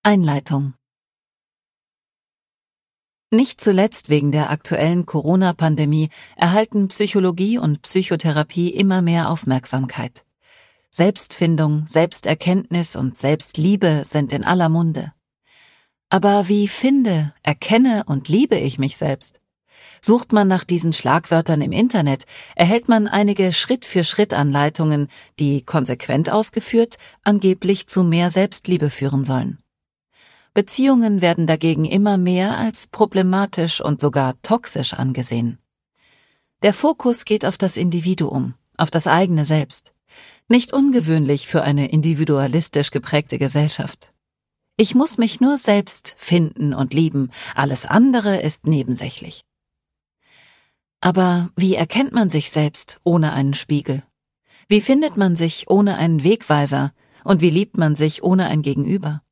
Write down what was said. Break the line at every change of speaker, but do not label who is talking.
Einleitung. Nicht zuletzt wegen der aktuellen Corona-Pandemie erhalten Psychologie und Psychotherapie immer mehr Aufmerksamkeit. Selbstfindung, Selbsterkenntnis und Selbstliebe sind in aller Munde. Aber wie finde, erkenne und liebe ich mich selbst? Sucht man nach diesen Schlagwörtern im Internet, erhält man einige Schritt-für-Schritt-Anleitungen, die, konsequent ausgeführt, angeblich zu mehr Selbstliebe führen sollen. Beziehungen werden dagegen immer mehr als problematisch und sogar toxisch angesehen. Der Fokus geht auf das Individuum, auf das eigene Selbst. Nicht ungewöhnlich für eine individualistisch geprägte Gesellschaft. Ich muss mich nur selbst finden und lieben, alles andere ist nebensächlich. Aber wie erkennt man sich selbst ohne einen Spiegel? Wie findet man sich ohne einen Wegweiser? Und wie liebt man sich ohne ein Gegenüber?